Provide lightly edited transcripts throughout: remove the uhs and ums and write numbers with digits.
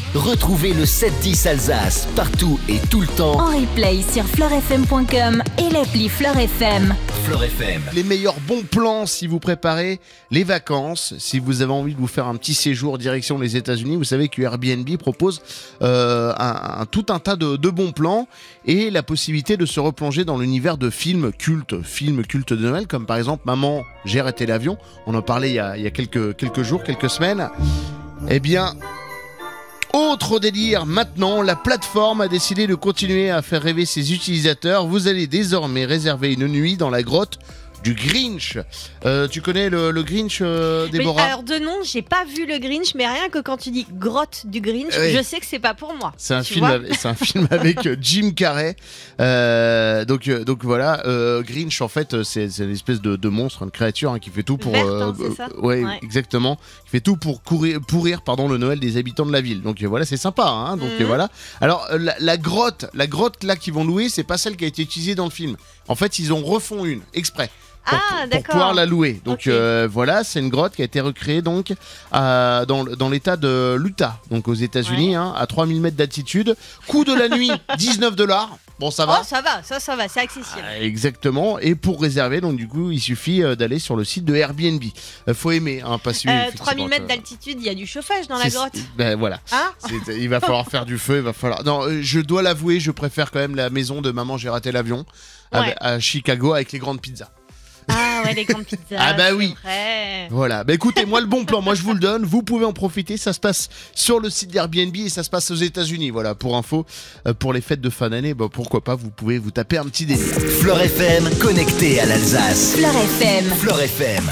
Retrouvez le 7-10 Alsace partout et tout le temps. En replay sur fleurfm.com et l'appli Fleur FM. Fleur FM. Les meilleurs bons plans si vous préparez les vacances, si vous avez envie de vous faire un petit séjour direction les États-Unis. Vous savez que Airbnb propose tout un tas de bons plans et la possibilité de se replonger dans l'univers de films cultes de Noël, comme par exemple Maman, j'ai arrêté l'avion. On en parlait il y a quelques jours, quelques semaines. Eh bien, autre délire, maintenant, la plateforme a décidé de continuer à faire rêver ses utilisateurs. Vous allez désormais réserver une nuit dans la grotte du Grinch. Tu connais le Grinch, Déborah? Alors de nom, j'ai pas vu le Grinch, mais rien que quand tu dis grotte du Grinch, Oui. je sais que c'est pas pour moi. C'est un film avec Jim Carrey. Donc voilà, Grinch en fait c'est une espèce de monstre, une créature qui fait tout pour Verte, c'est ça ouais, Ouais. exactement, qui fait tout pour pourrir le Noël des habitants de la ville. Donc voilà, c'est sympa hein. Donc voilà. Alors la grotte là qu'ils vont louer, c'est pas celle qui a été utilisée dans le film. En fait, ils ont refont une exprès. Pour d'accord. pouvoir la louer. Donc Ok. voilà, c'est une grotte qui a été recréée donc dans l'état de l'Utah, donc aux États-Unis, Ouais. à 3000 mètres d'altitude. Coût de la nuit, $19. Bon, ça va. Oh, ça va, c'est accessible. Exactement. Et pour réserver, donc du coup, il suffit d'aller sur le site de Airbnb. Faut aimer, hein, pas suivre. 3000 mètres d'altitude, il y a du chauffage dans la grotte. Ben voilà. Hein Il va falloir faire du feu, il va falloir. Non, je dois l'avouer, je préfère quand même la maison de Maman, j'ai raté l'avion Ouais. à Chicago avec les grandes pizzas. Ah ouais, les grandes pizzas. Ah bah c'est oui. vrai. Voilà, bah écoutez, moi le bon plan, moi je vous le donne, vous pouvez en profiter, ça se passe sur le site d'Airbnb et ça se passe aux États-Unis. Voilà, pour info, pour les fêtes de fin d'année, bah pourquoi pas, vous pouvez vous taper un petit délire. Fleur FM, connecté à l'Alsace. Fleur FM. Fleur FM.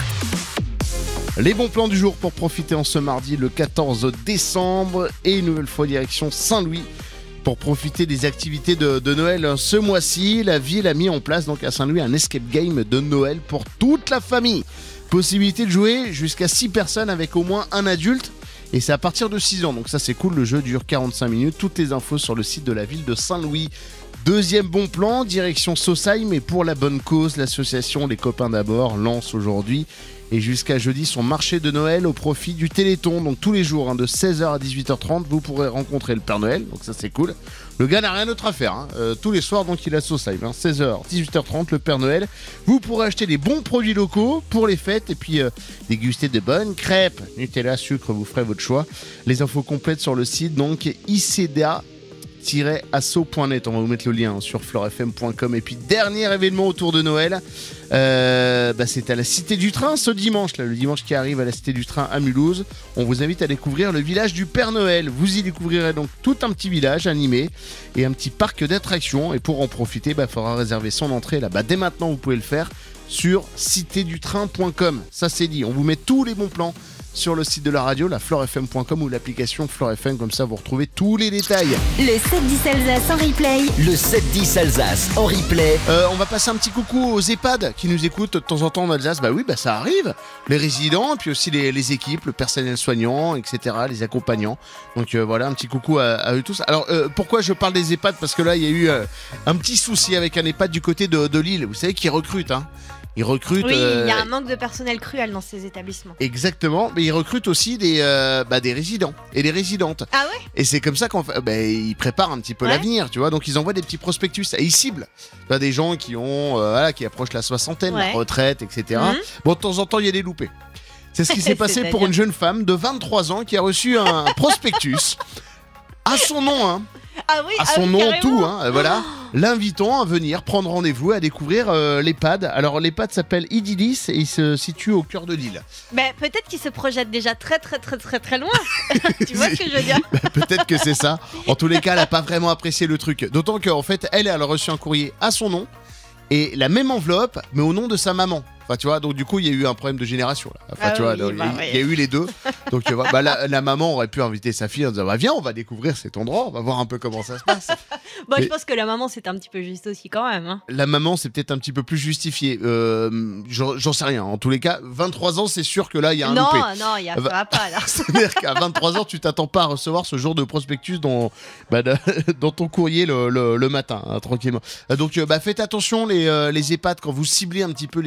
Les bons plans du jour pour profiter en ce mardi le 14 décembre et une nouvelle fois direction Saint-Louis pour profiter des activités de Noël ce mois-ci. La ville a mis en place donc à Saint-Louis un escape game de Noël pour toute la famille. Possibilité de jouer jusqu'à 6 personnes avec au moins un adulte et c'est à partir de 6 ans. Donc ça c'est cool, le jeu dure 45 minutes. Toutes les infos sur le site de la ville de Saint-Louis. Deuxième bon plan, direction Sausheim et pour la bonne cause, l'association Les Copains d'Abord lance aujourd'hui et jusqu'à jeudi son marché de Noël au profit du Téléthon. Donc tous les jours de 16h à 18h30 vous pourrez rencontrer le Père Noël, donc ça c'est cool. Le gars n'a rien d'autre à faire tous les soirs, donc il a Sausheim 16h 18h30 le Père Noël. Vous pourrez acheter des bons produits locaux pour les fêtes et puis déguster de bonnes crêpes, Nutella, sucre, vous ferez votre choix. Les infos complètes sur le site donc icda-asso.net. On va vous mettre le lien sur fleurfm.com. Et puis dernier événement autour de Noël, c'est à la Cité du Train ce dimanche, le dimanche qui arrive à la Cité du Train à Mulhouse. On vous invite à découvrir le village du Père Noël. Vous y découvrirez donc tout un petit village animé et un petit parc d'attractions. Et pour en profiter, il faudra réserver son entrée là-bas. Dès maintenant, vous pouvez le faire sur citédutrain.com. Ça c'est dit. On vous met tous les bons plans sur le site de la radio, la fleurfm.com ou l'application Fleur FM, comme ça vous retrouvez tous les détails. Le 7-10 Alsace en replay. Le 7-10 Alsace en replay. On va passer un petit coucou aux EHPAD qui nous écoutent de temps en temps en Alsace. Bah oui, ça arrive. Les résidents, et puis aussi les équipes, le personnel soignant, etc., les accompagnants. Donc voilà, un petit coucou à eux tous. Alors pourquoi je parle des EHPAD? Parce que là, il y a eu un petit souci avec un EHPAD du côté de Lille. Vous savez qu'ils recrutent, Ils recrutent. Oui, il y a un manque de personnel cruel dans ces établissements. Exactement, mais ils recrutent aussi des résidents et des résidentes. Ah ouais? Et c'est comme ça ils préparent un petit peu Ouais. l'avenir, tu vois. Donc ils envoient des petits prospectus et ils ciblent des gens qui ont qui approchent la soixantaine, Ouais. la retraite, etc. Mhm. Bon, de temps en temps, il y a des loupés. C'est ce qui s'est passé pour C'est-à-dire une jeune femme de 23 ans qui a reçu un prospectus à son nom, Ah oui, à son nom carrément. tout, voilà, l'invitant à venir prendre rendez-vous à découvrir l'EHPAD. Alors l'EHPAD s'appelle Idilis et il se situe au cœur de Lille. Mais peut-être qu'ils se projettent déjà très très très très très loin. Tu vois ce que je veux dire? Peut-être que c'est ça. En tous les cas, elle n'a pas vraiment apprécié le truc. D'autant qu'en fait, elle a reçu un courrier à son nom et la même enveloppe, mais au nom de sa maman. Enfin, tu vois, donc du coup, il y a eu un problème de génération là. Enfin, Ah tu vois, oui, donc, bah il y a eu les deux. Donc, la maman aurait pu inviter sa fille en disant viens, on va découvrir cet endroit, on va voir un peu comment ça se passe. Bon, Mais- je pense que la maman c'est un petit peu juste aussi quand même. La maman, c'est peut-être un petit peu plus justifié. J'en sais rien. En tous les cas, 23 ans, c'est sûr que là, il y a un Non, loupé. non, ça va pas là. C'est-à-dire qu'à 23 ans, tu t'attends pas à recevoir ce genre de prospectus dans ton courrier le matin, tranquillement. Donc, faites attention les EHPAD quand vous ciblez un petit peu les futurs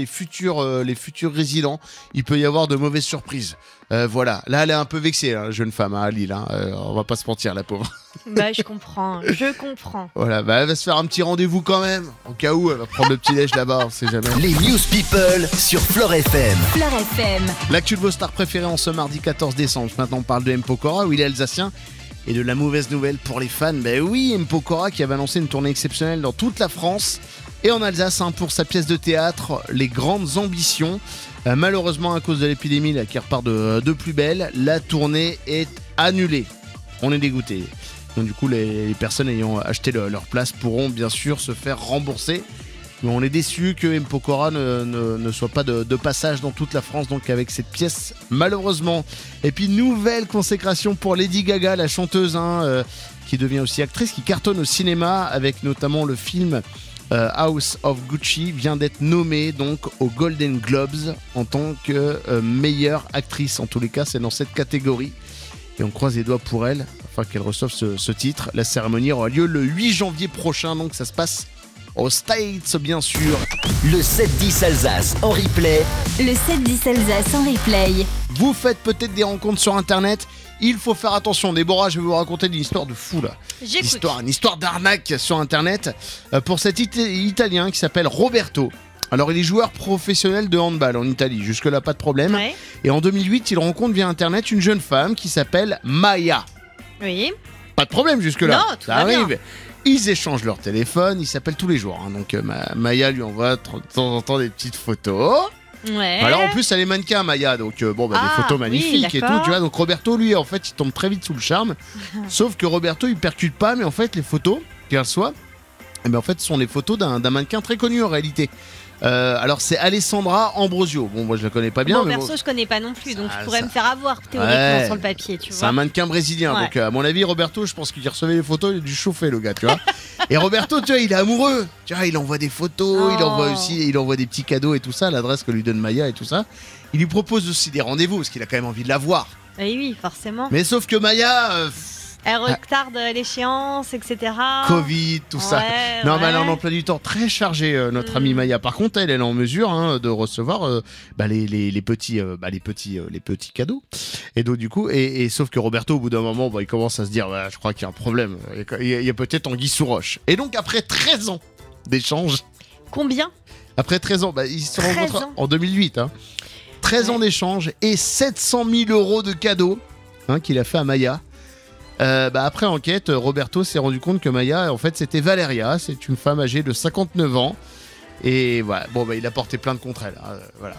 les futurs résidents, il peut y avoir de mauvaises surprises. Voilà, là elle est un peu vexée, hein, jeune femme à Lille, hein. On va pas se mentir, la pauvre. Bah, je comprends. Voilà, bah, elle va se faire un petit rendez-vous quand même, au cas où elle va prendre le petit déj là-bas, on sait jamais. Les News People sur Fleure FM. Fleure FM. L'actu de vos stars préférées en ce mardi 14 décembre. Maintenant on parle de M. Pokora, où il est alsacien. Et de la mauvaise nouvelle pour les fans, ben oui, M. Pokora qui avait annoncé une tournée exceptionnelle dans toute la France et en Alsace, hein, pour sa pièce de théâtre Les Grandes Ambitions. Malheureusement, à cause de l'épidémie là, qui repart de plus belle, la tournée est annulée. On est dégoûtés. Donc du coup, les personnes ayant acheté leur place pourront bien sûr se faire rembourser. Mais on est déçus que M. Pokora ne soit pas de passage dans toute la France, donc avec cette pièce, malheureusement. Et puis, nouvelle consécration pour Lady Gaga, la chanteuse, hein, qui devient aussi actrice, qui cartonne au cinéma, avec notamment le film House of Gucci, vient d'être nommée donc aux Golden Globes en tant que meilleure actrice. En tous les cas, c'est dans cette catégorie. Et on croise les doigts pour elle, afin qu'elle reçoive ce titre. La cérémonie aura lieu le 8 janvier prochain, donc ça se passe aux States, bien sûr. Le 7-10 Alsace en replay. Le 7-10 Alsace en replay. Vous faites peut-être des rencontres sur internet. Il faut faire attention. Déborah, je vais vous raconter une histoire de fou là. J'écoute. Une histoire d'arnaque sur internet pour cet Italien qui s'appelle Roberto. Alors il est joueur professionnel de handball en Italie, jusque-là pas de problème. Ouais. Et en 2008, il rencontre via internet une jeune femme qui s'appelle Maya. Oui. Pas de problème jusque-là. Non, tout ça va bien. arrive. Ils échangent leur téléphone, ils s'appellent tous les jours, hein. Donc Maya lui envoie de temps en temps des petites photos. Ouais. Alors en plus elle est mannequin, Maya, donc des photos oui, magnifiques et tout, d'accord. tu vois. Donc Roberto lui en fait il tombe très vite sous le charme. Sauf que Roberto il percute pas, mais en fait les photos qu'il reçoit, eh ben, en fait ce sont les photos d'un mannequin très connu en réalité. Alors c'est Alessandra Ambrosio. Bon, moi je la connais pas bien, Bon, mais perso, je connais pas non plus, donc Ça- je pourrais ça- me faire avoir théoriquement Ouais. sur le papier, tu c'est un vois. mannequin brésilien. Ouais. Donc à mon avis Roberto, je pense qu'il recevait les photos, il a dû chauffer le gars, tu vois. Et Roberto, tu vois, il est amoureux. Tu vois, il envoie des photos, il envoie des petits cadeaux et tout ça, l'adresse que lui donne Maya et tout ça. Il lui propose aussi des rendez-vous parce qu'il a quand même envie de la voir. Oui, forcément. Mais sauf que Maya, Elle retarde l'échéance, etc. Covid, tout ça. Ouais, Non, mais elle a un ouais. emploi du temps très chargé, notre amie Maya. Par contre, elle est en mesure, hein, de recevoir les petits cadeaux. Et donc, du coup, et sauf que Roberto, au bout d'un moment, il commence à se dire, je crois qu'il y a un problème. Il y a peut-être anguille sous roche. Et donc, après 13 ans d'échange, Combien? après 13 ans, ils se 13 rencontrent ans. en 2008. 13 ans d'échange et 700 000 euros de cadeaux, hein, qu'il a fait à Maya. Après enquête, Roberto s'est rendu compte que Maya, en fait, c'était Valeria. C'est une femme âgée de 59 ans. Et voilà, il a porté plainte contre elle. Hein, voilà.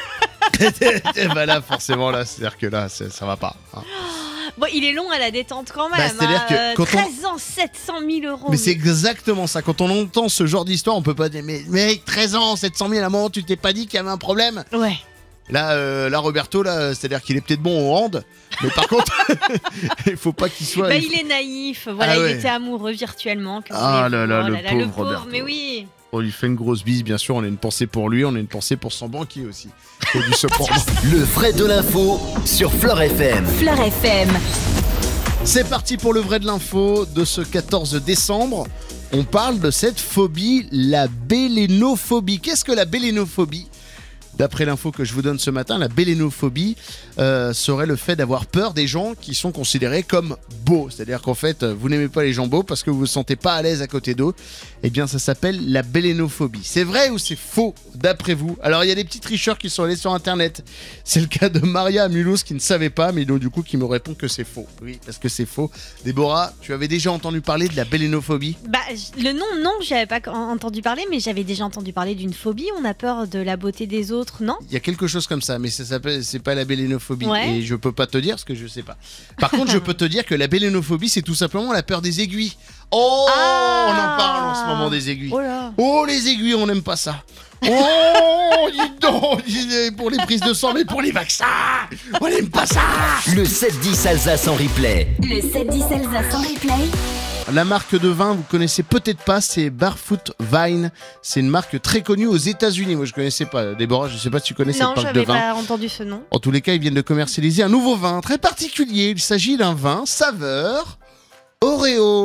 Et là, forcément, là, c'est-à-dire que là, ça va pas. Hein. Bon, il est long à la détente quand même. C'est-à-dire que quand 13 ans, 700 000 euros. Mais c'est exactement ça. Quand on entend ce genre d'histoire, on peut pas dire, mais mec, 13 ans, 700 000, à un moment, tu t'es pas dit qu'il y avait un problème? Ouais. Là, Roberto, là, c'est-à-dire qu'il est peut-être bon au hand, mais par contre, il faut pas qu'il soit. Il est naïf. Voilà, Ah ouais. il était amoureux virtuellement. Que Ah voulez-vous. là là, Oh le pauvre Roberto. Mais oui. On lui fait une grosse bise, bien sûr. On a une pensée pour lui, on a une pensée pour son banquier aussi. Qui a dû se prendre. Le vrai de l'info sur Fleure FM. Fleure FM. C'est parti pour le vrai de l'info de ce 14 décembre. On parle de cette phobie, la bélénophobie. Qu'est-ce que la bélénophobie ? D'après l'info que je vous donne ce matin, la bélénophobie serait le fait d'avoir peur des gens qui sont considérés comme beaux. C'est-à-dire qu'en fait, vous n'aimez pas les gens beaux parce que vous ne vous sentez pas à l'aise à côté d'eux. Eh bien, ça s'appelle la bélénophobie. C'est vrai ou c'est faux, d'après vous? Alors, il y a des petits tricheurs qui sont allés sur Internet. C'est le cas de Maria à Mulhouse qui ne savait pas, mais donc, du coup, qui me répond que c'est faux. Oui, parce que c'est faux. Déborah, tu avais déjà entendu parler de la bélénophobie? Le nom, non, j'avais pas entendu parler, mais j'avais déjà entendu parler d'une phobie. On a peur de la beauté des autres, non? Il y a quelque chose comme ça, mais ça s'appelle, c'est pas la bélénophobie. Ouais. Et je peux pas te dire parce que je sais pas. Par contre, je peux te dire que la bélénophobie, c'est tout simplement la peur des aiguilles. Oh, Ah. on en parle en ce moment des aiguilles. Oh là. Oh, les aiguilles, on n'aime pas ça. Oh, dis donc, pour les prises de sang, mais pour les vaccins, on n'aime pas ça. Le 7-10 Alsace en replay. Le 7-10 Alsace en replay. La marque de vin, vous connaissez peut-être pas, c'est Barefoot Vine. C'est une marque très connue aux États-Unis. Moi, je connaissais pas. Déborah, je sais pas si tu connais Non, cette marque de j'avais vin. pas entendu ce nom. En tous les cas, ils viennent de commercialiser un nouveau vin très particulier. Il s'agit d'un vin saveur Oreo.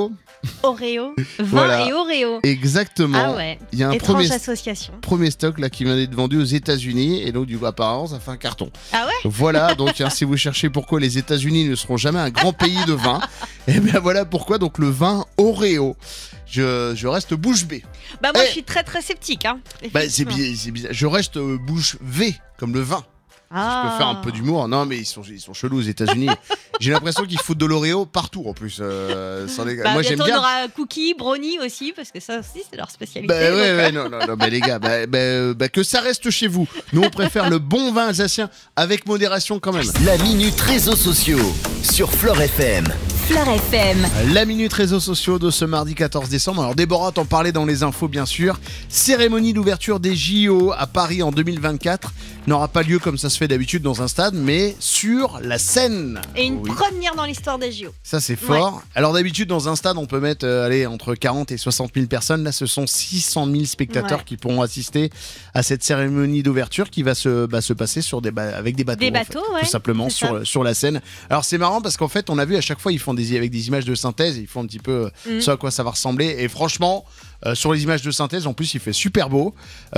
Oreo, vin Voilà. et Oreo. Exactement. Ah ouais. Il y a un Étrange association. premier stock là qui vient d'être vendu aux États-Unis et donc du coup apparemment ça fait un carton. Ah ouais. Voilà, donc si vous cherchez pourquoi les États-Unis ne seront jamais un grand pays de vin, et bien voilà pourquoi donc le vin Oreo. Je reste bouche bée. Bah moi Eh. je suis très très sceptique. Hein, Bah, c'est effectivement. bizarre. Je reste bouche V comme le vin. Je peux faire un peu d'humour. Non, mais ils sont chelous aux États-Unis. J'ai l'impression qu'ils foutent de l'Oreo partout en plus. Sans les gars. Bah, Moi j'aime bientôt, bien. on aura cookies, brownie aussi, parce que ça aussi c'est leur spécialité. Bah donc, ouais, non, mais les gars, que ça reste chez vous. Nous on préfère le bon vin alsacien avec modération quand même. La minute réseaux sociaux sur Fleure FM. Fleure FM. La minute réseaux sociaux de ce mardi 14 décembre. Alors Déborah t'en parlait dans les infos bien sûr. Cérémonie d'ouverture des JO à Paris en 2024 n'aura pas lieu comme ça se fait d'habitude dans un stade, mais sur la scène. Et une Oui. première dans l'histoire des JO. Ça c'est fort. Alors d'habitude dans un stade on peut mettre entre 40 et 60 000 personnes. Là ce sont 600 000 spectateurs Ouais. qui pourront assister à cette cérémonie d'ouverture qui va se passer sur avec des bateaux. Des en fait, bateaux, ouais, tout simplement c'est ça. sur la scène. Alors c'est marrant parce qu'en fait on a vu à chaque fois ils font avec des images de synthèse, ils font un petit peu ce à quoi ça va ressembler et franchement sur les images de synthèse en plus il fait super beau.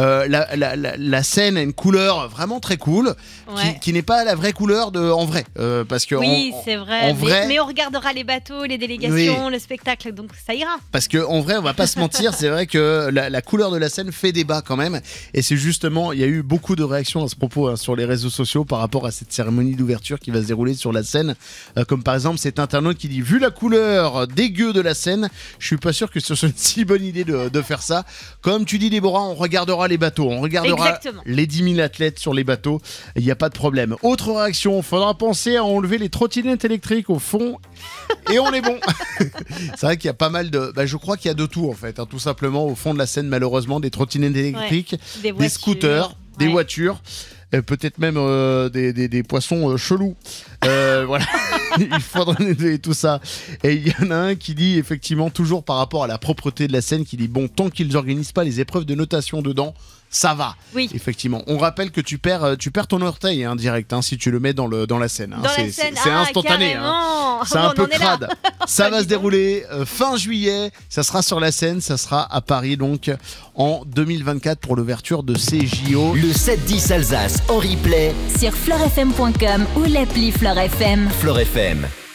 La scène a une couleur vraiment très cool Ouais. qui n'est pas la vraie couleur en vrai parce que Oui, en- c'est vrai. en vrai- mais on regardera les bateaux, les délégations, le spectacle, donc ça ira. Parce que en vrai, on va pas se mentir, c'est vrai que la couleur de la scène fait débat quand même. Et c'est justement, il y a eu beaucoup de réactions à ce propos sur les réseaux sociaux par rapport à cette cérémonie d'ouverture qui va se dérouler sur la scène. Comme par exemple cet internaute qui dit: vu la couleur dégueu de la scène, je suis pas sûr que ce soit une si bonne idée de faire ça. Comme tu dis Déborah, on regardera les bateaux, on regardera Exactement. les 10 000 athlètes sur les bateaux. Il n'y a pas de problème. Autre réaction, faudra penser à enlever les trottinettes électriques au fond. Et on est bon. C'est vrai qu'il y a pas mal de... je crois qu'il y a de tout en fait, tout simplement au fond de la scène malheureusement, des trottinettes électriques, Des des voitures. scooters, des Ouais. voitures, peut-être même des poissons chelous. Voilà, il faudra nettoyer tout ça. Et il y en a un qui dit effectivement toujours par rapport à la propreté de la scène, qui dit bon, tant qu'ils n'organisent pas les épreuves de notation dedans, ça va. Oui. Effectivement. On rappelle que tu perds ton orteil direct si tu le mets dans la scène. Dans la scène, C'est instantané. carrément. C'est Oh, un on peu en est là. crade. Ça va Dis se donc. dérouler fin juillet. Ça sera sur la scène. Ça sera à Paris donc en 2024 pour l'ouverture de ces JO. Le 7-10 Alsace en replay. Sur fleurefm.com ou l'appli Fleure FM. Fleure FM.